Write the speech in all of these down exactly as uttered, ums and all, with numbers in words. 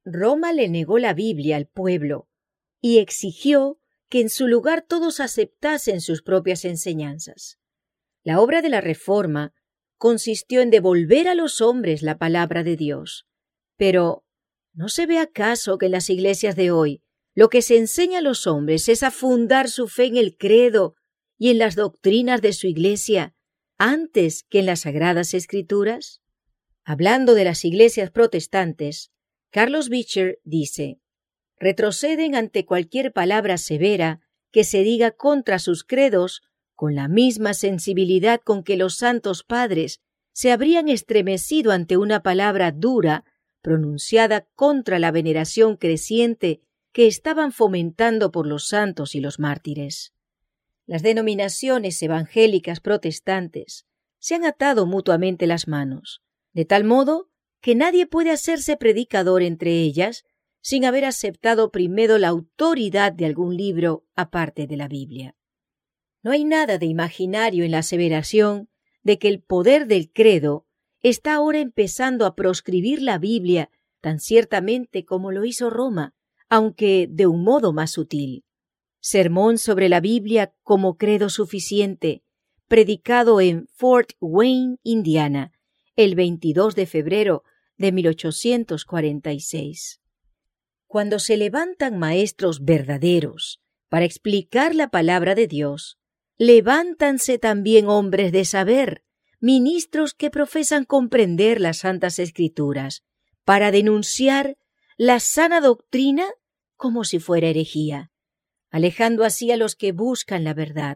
Roma le negó la Biblia al pueblo y exigió que en su lugar todos aceptasen sus propias enseñanzas. La obra de la Reforma consistió en devolver a los hombres la palabra de Dios. Pero, ¿no se ve acaso que en las iglesias de hoy lo que se enseña a los hombres es a fundar su fe en el credo y en las doctrinas de su iglesia antes que en las Sagradas Escrituras? Hablando de las iglesias protestantes, Carlos Beecher dice: retroceden ante cualquier palabra severa que se diga contra sus credos con la misma sensibilidad con que los santos padres se habrían estremecido ante una palabra dura pronunciada contra la veneración creciente que estaban fomentando por los santos y los mártires. Las denominaciones evangélicas protestantes se han atado mutuamente las manos, de tal modo que nadie puede hacerse predicador entre ellas sin haber aceptado primero la autoridad de algún libro aparte de la Biblia. No hay nada de imaginario en la aseveración de que el poder del credo está ahora empezando a proscribir la Biblia tan ciertamente como lo hizo Roma, aunque de un modo más sutil. Sermón sobre la Biblia como credo suficiente, predicado en Fort Wayne, Indiana, el veintidós de febrero de mil ochocientos cuarenta y seis. Cuando se levantan maestros verdaderos para explicar la palabra de Dios, levántanse también hombres de saber, ministros que profesan comprender las Santas Escrituras, para denunciar la sana doctrina como si fuera herejía, alejando así a los que buscan la verdad.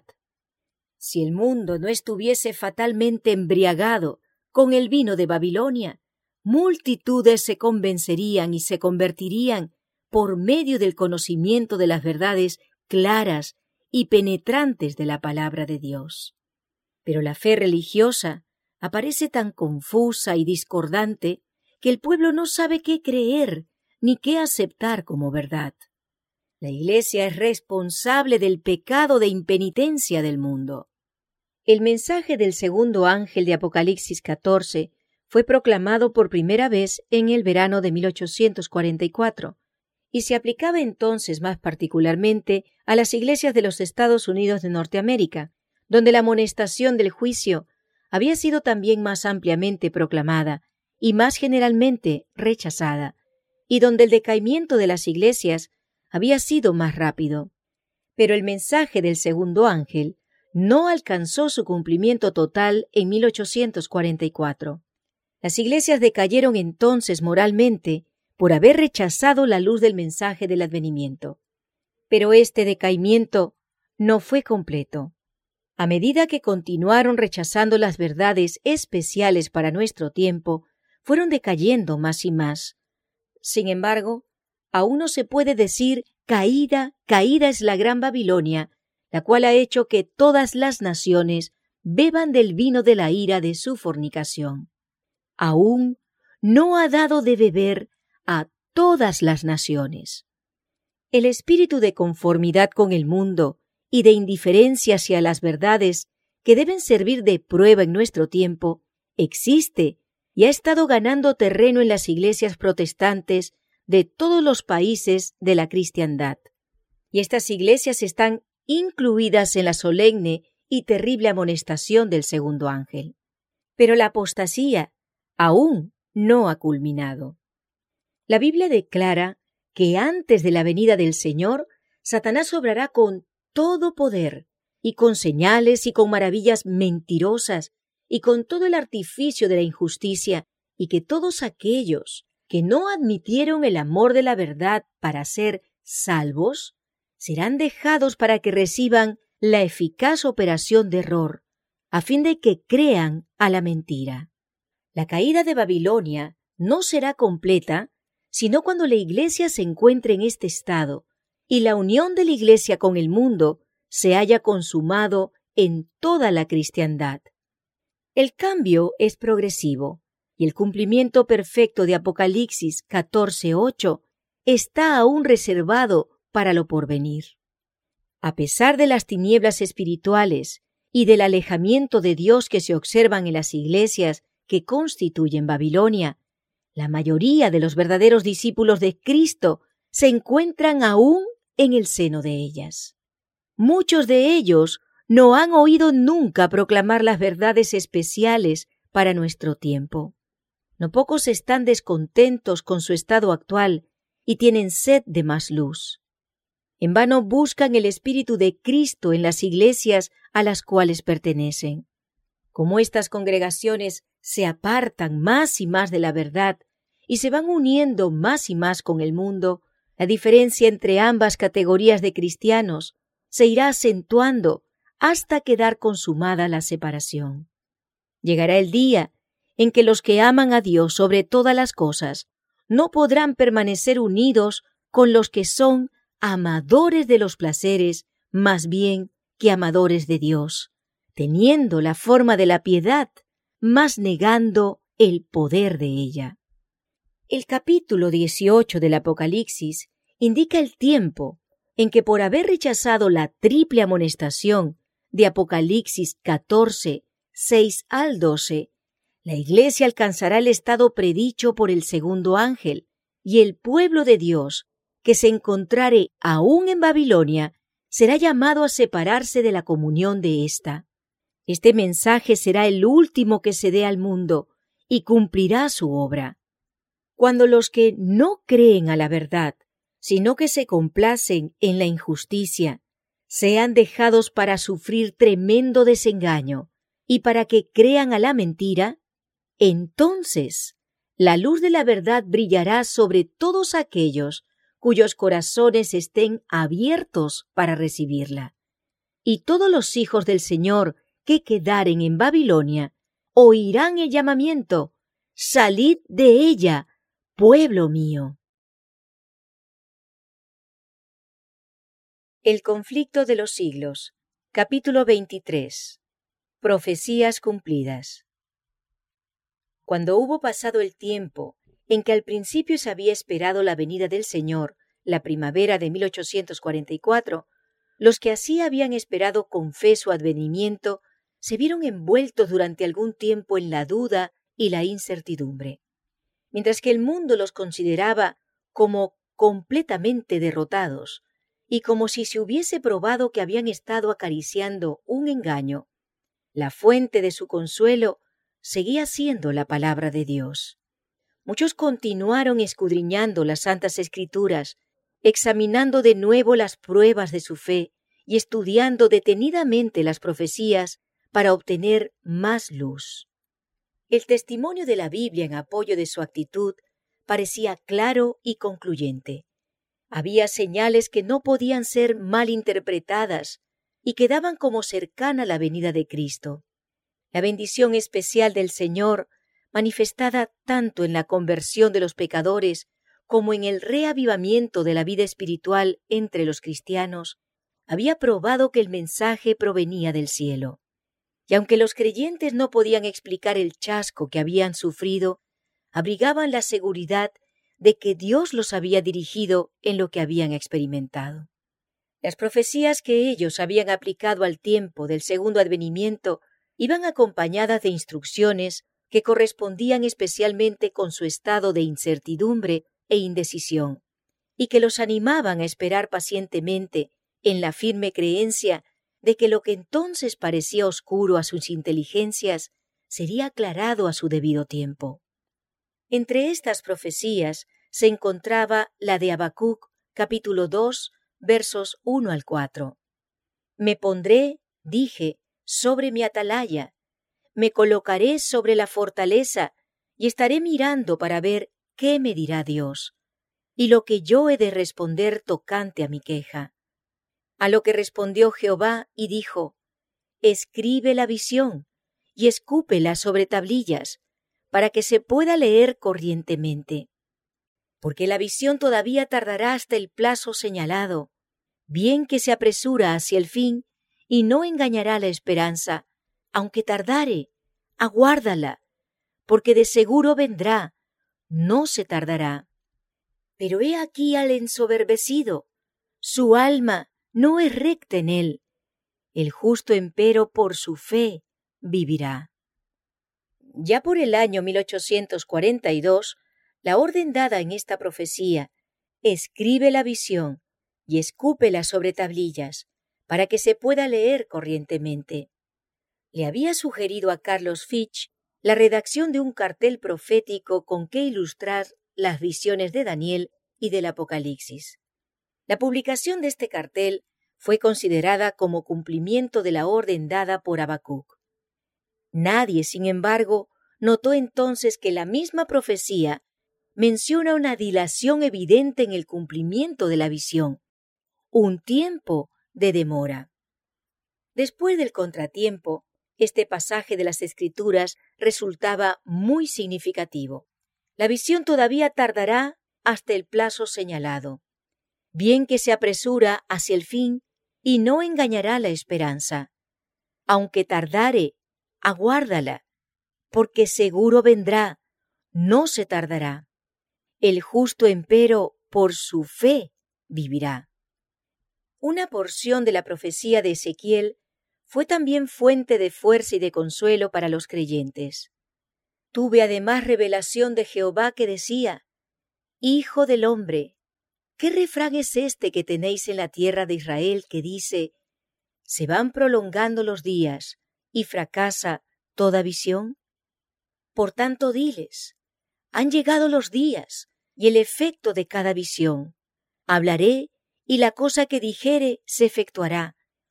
Si el mundo no estuviese fatalmente embriagado con el vino de Babilonia, multitudes se convencerían y se convertirían por medio del conocimiento de las verdades claras y penetrantes de la palabra de Dios. Pero la fe religiosa aparece tan confusa y discordante que el pueblo no sabe qué creer ni qué aceptar como verdad. La Iglesia es responsable del pecado de impenitencia del mundo. El mensaje del segundo ángel de Apocalipsis catorce fue proclamado por primera vez en el verano de mil ochocientos cuarenta y cuatro y se aplicaba entonces más particularmente a las iglesias de los Estados Unidos de Norteamérica, donde la amonestación del juicio había sido también más ampliamente proclamada y más generalmente rechazada, y donde el decaimiento de las iglesias había sido más rápido. Pero el mensaje del segundo ángel no alcanzó su cumplimiento total en mil ochocientos cuarenta y cuatro. Las iglesias decayeron entonces moralmente por haber rechazado la luz del mensaje del advenimiento. Pero este decaimiento no fue completo. A medida que continuaron rechazando las verdades especiales para nuestro tiempo, fueron decayendo más y más. Sin embargo, aún no se puede decir caída, caída es la gran Babilonia, la cual ha hecho que todas las naciones beban del vino de la ira de su fornicación. Aún no ha dado de beber a todas las naciones. El espíritu de conformidad con el mundo y de indiferencia hacia las verdades que deben servir de prueba en nuestro tiempo existe y ha estado ganando terreno en las iglesias protestantes de todos los países de la cristiandad. Y estas iglesias están incluidas en la solemne y terrible amonestación del segundo ángel. Pero la apostasía aún no ha culminado. La Biblia declara que antes de la venida del Señor, Satanás obrará con todo poder, y con señales y con maravillas mentirosas, y con todo el artificio de la injusticia, y que todos aquellos que no admitieron el amor de la verdad para ser salvos, serán dejados para que reciban la eficaz operación de error, a fin de que crean a la mentira. La caída de Babilonia no será completa sino cuando la Iglesia se encuentre en este estado y la unión de la Iglesia con el mundo se haya consumado en toda la cristiandad. El cambio es progresivo y el cumplimiento perfecto de Apocalipsis catorce ocho está aún reservado para lo porvenir. A pesar de las tinieblas espirituales y del alejamiento de Dios que se observan en las iglesias que constituyen Babilonia, La mayoría de los verdaderos discípulos de Cristo se encuentran aún en el seno de ellas. Muchos de ellos no han oído nunca proclamar las verdades especiales para nuestro tiempo. No pocos están descontentos con su estado actual y tienen sed de más luz. En vano buscan el Espíritu de Cristo en las iglesias a las cuales pertenecen. Como estas congregaciones se apartan más y más de la verdad y se van uniendo más y más con el mundo, la diferencia entre ambas categorías de cristianos se irá acentuando hasta quedar consumada la separación. Llegará el día en que los que aman a Dios sobre todas las cosas no podrán permanecer unidos con los que son amadores de los placeres más bien que amadores de Dios, teniendo la forma de la piedad, mas negando el poder de ella. El capítulo dieciocho del Apocalipsis indica el tiempo en que, por haber rechazado la triple amonestación de Apocalipsis catorce, seis al doce, la Iglesia alcanzará el estado predicho por el segundo ángel, y el pueblo de Dios, que se encontrare aún en Babilonia, será llamado a separarse de la comunión de ésta. Este mensaje será el último que se dé al mundo y cumplirá su obra. Cuando los que no creen a la verdad, sino que se complacen en la injusticia, sean dejados para sufrir tremendo desengaño y para que crean a la mentira, entonces la luz de la verdad brillará sobre todos aquellos cuyos corazones estén abiertos para recibirla. Y todos los hijos del Señor que quedaren en Babilonia oirán el llamamiento: «Salid de ella, pueblo mío». El conflicto de los siglos, capítulo veintitrés. Profecías cumplidas. Cuando hubo pasado el tiempo en que al principio se había esperado la venida del Señor, la primavera de mil ochocientos cuarenta y cuatro, los que así habían esperado con fe su advenimiento se vieron envueltos durante algún tiempo en la duda y la incertidumbre. Mientras que el mundo los consideraba como completamente derrotados y como si se hubiese probado que habían estado acariciando un engaño, la fuente de su consuelo seguía siendo la palabra de Dios. Muchos continuaron escudriñando las Santas Escrituras, examinando de nuevo las pruebas de su fe y estudiando detenidamente las profecías para obtener más luz. El testimonio de la Biblia en apoyo de su actitud parecía claro y concluyente. Había señales que no podían ser mal interpretadas y que daban como cercana la venida de Cristo. La bendición especial del Señor, manifestada tanto en la conversión de los pecadores como en el reavivamiento de la vida espiritual entre los cristianos, había probado que el mensaje provenía del cielo. Y aunque los creyentes no podían explicar el chasco que habían sufrido, abrigaban la seguridad de que Dios los había dirigido en lo que habían experimentado. Las profecías que ellos habían aplicado al tiempo del segundo advenimiento iban acompañadas de instrucciones que correspondían especialmente con su estado de incertidumbre e indecisión, y que los animaban a esperar pacientemente en la firme creencia de que lo que entonces parecía oscuro a sus inteligencias sería aclarado a su debido tiempo. Entre estas profecías se encontraba la de Habacuc, capítulo dos, versos uno al cuatro. Me pondré, dije, sobre mi atalaya, me colocaré sobre la fortaleza y estaré mirando para ver qué me dirá Dios, y lo que yo he de responder tocante a mi queja. A lo que respondió Jehová y dijo: escribe la visión y escúpela sobre tablillas, para que se pueda leer corrientemente. Porque la visión todavía tardará hasta el plazo señalado, bien que se apresura hacia el fin y no engañará la esperanza, aunque tardare, aguárdala, porque de seguro vendrá, no se tardará. Pero he aquí al ensoberbecido, su alma no es recta en él, el justo empero por su fe vivirá. Ya por el año mil ochocientos cuarenta y dos, La orden dada en esta profecía: escribe la visión y escúpela sobre tablillas, para que se pueda leer corrientemente. Le había sugerido a Carlos Fitch la redacción de un cartel profético con que ilustrar las visiones de Daniel y del Apocalipsis. La publicación de este cartel fue considerada como cumplimiento de la orden dada por Habacuc. Nadie, sin embargo, notó entonces que la misma profecía menciona una dilación evidente en el cumplimiento de la visión, un tiempo de demora. Después del contratiempo, este pasaje de las Escrituras resultaba muy significativo. La visión todavía tardará hasta el plazo señalado. Bien que se apresura hacia el fin y no engañará la esperanza. Aunque tardare, aguárdala, porque seguro vendrá, no se tardará. El justo, empero, por su fe vivirá. Una porción de la profecía de Ezequiel fue también fuente de fuerza y de consuelo para los creyentes. Tuve además revelación de Jehová que decía: Hijo del hombre, ¿qué refrán es este que tenéis en la tierra de Israel que dice: se van prolongando los días y fracasa toda visión? Por tanto, diles: han llegado los días y el efecto de cada visión. Hablaré y la cosa que dijere se efectuará.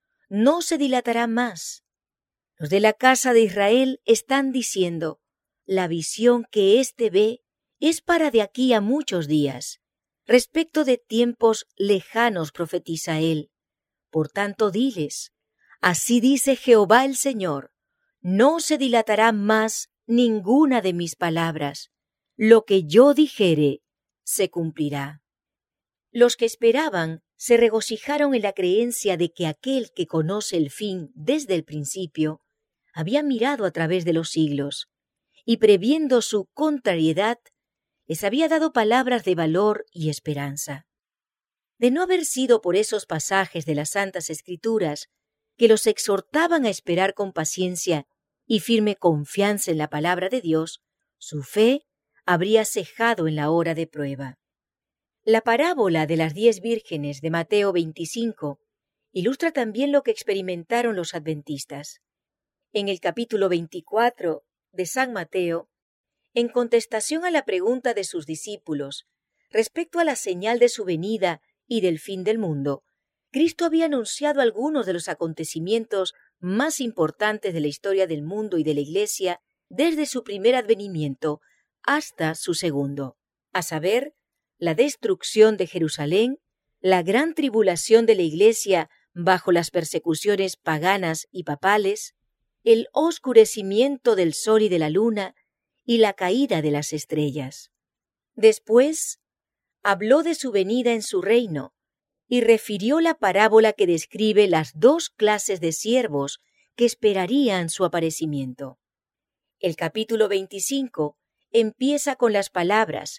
No se dilatará más. Los de la casa de Israel están diciendo: la visión que éste ve es para de aquí a muchos días. Respecto de tiempos lejanos profetiza él. Por tanto, diles: así dice Jehová el Señor: no se dilatará más ninguna de mis palabras. Lo que yo dijere se cumplirá. Los que esperaban se regocijaron en la creencia de que aquel que conoce el fin desde el principio había mirado a través de los siglos y, previendo su contrariedad, les había dado palabras de valor y esperanza. De no haber sido por esos pasajes de las Santas Escrituras que los exhortaban a esperar con paciencia y firme confianza en la palabra de Dios, su fe habría cejado en la hora de prueba. La parábola de las diez vírgenes de Mateo veinticinco ilustra también lo que experimentaron los adventistas. En el capítulo veinticuatro de San Mateo, en contestación a la pregunta de sus discípulos respecto a la señal de su venida y del fin del mundo, Cristo había anunciado algunos de los acontecimientos más importantes de la historia del mundo y de la Iglesia desde su primer advenimiento hasta su segundo, a saber, la destrucción de Jerusalén, la gran tribulación de la Iglesia bajo las persecuciones paganas y papales, el oscurecimiento del sol y de la luna y la caída de las estrellas. Después, habló de su venida en su reino y refirió la parábola que describe las dos clases de siervos que esperarían su aparecimiento. El capítulo veinticinco empieza con las palabras: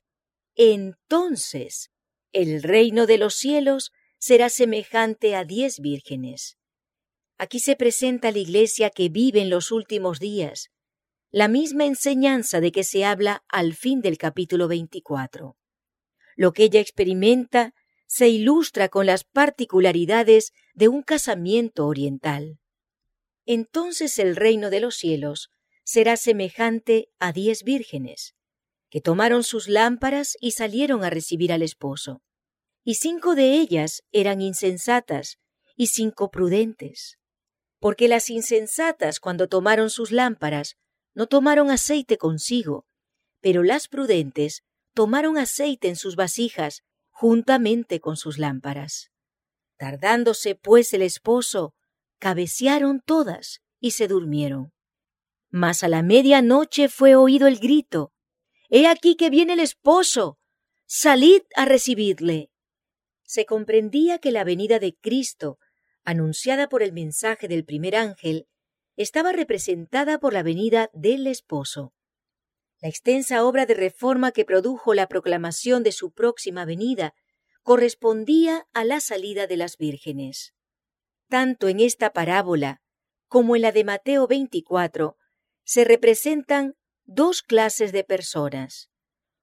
entonces el reino de los cielos será semejante a diez vírgenes. Aquí se presenta la Iglesia que vive en los últimos días, la misma enseñanza de que se habla al fin del capítulo veinticuatro. Lo que ella experimenta se ilustra con las particularidades de un casamiento oriental. Entonces el reino de los cielos será semejante a diez vírgenes, que tomaron sus lámparas y salieron a recibir al esposo. Y cinco de ellas eran insensatas y cinco prudentes. Porque las insensatas, cuando tomaron sus lámparas, no tomaron aceite consigo, pero las prudentes tomaron aceite en sus vasijas juntamente con sus lámparas. Tardándose pues el esposo, cabecearon todas y se durmieron. Mas a la medianoche fue oído el grito: «He aquí que viene el esposo, salid a recibirle». Se comprendía que la venida de Cristo, anunciada por el mensaje del primer ángel, estaba representada por la venida del esposo. La extensa obra de reforma que produjo la proclamación de su próxima venida correspondía a la salida de las vírgenes. Tanto en esta parábola como en la de Mateo veinticuatro se representan dos clases de personas: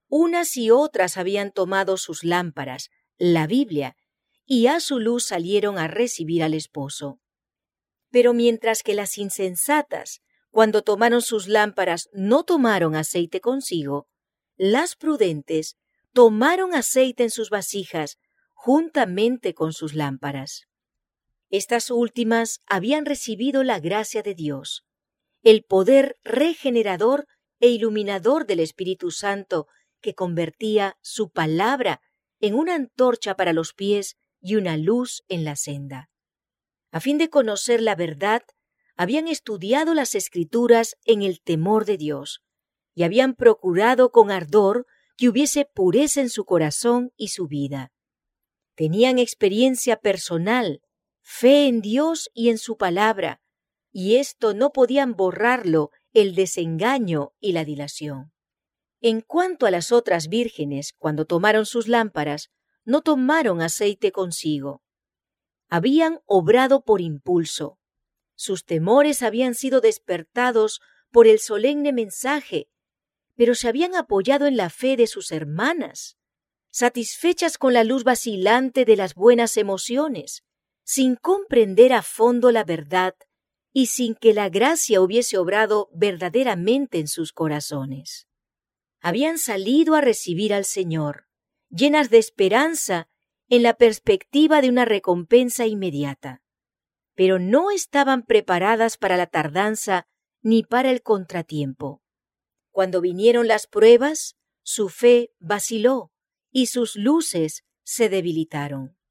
Unas y otras habían tomado sus lámparas, la Biblia, y a su luz salieron a recibir al esposo. Pero mientras que las insensatas, cuando tomaron sus lámparas, no tomaron aceite consigo, las prudentes tomaron aceite en sus vasijas, juntamente con sus lámparas. Estas últimas habían recibido la gracia de Dios, el poder regenerador e iluminador del Espíritu Santo que convertía su palabra en una antorcha para los pies y una luz en la senda. A fin de conocer la verdad, habían estudiado las Escrituras en el temor de Dios y habían procurado con ardor que hubiese pureza en su corazón y su vida. Tenían experiencia personal, fe en Dios y en su palabra, y esto no podían borrarlo el desengaño y la dilación. En cuanto a las otras vírgenes, cuando tomaron sus lámparas, no tomaron aceite consigo. Habían obrado por impulso. Sus temores habían sido despertados por el solemne mensaje, pero se habían apoyado en la fe de sus hermanas, satisfechas con la luz vacilante de las buenas emociones, sin comprender a fondo la verdad y sin que la gracia hubiese obrado verdaderamente en sus corazones. Habían salido a recibir al Señor, llenas de esperanza en la perspectiva de una recompensa inmediata, pero no estaban preparadas para la tardanza ni para el contratiempo. Cuando vinieron las pruebas, su fe vaciló y sus luces se debilitaron.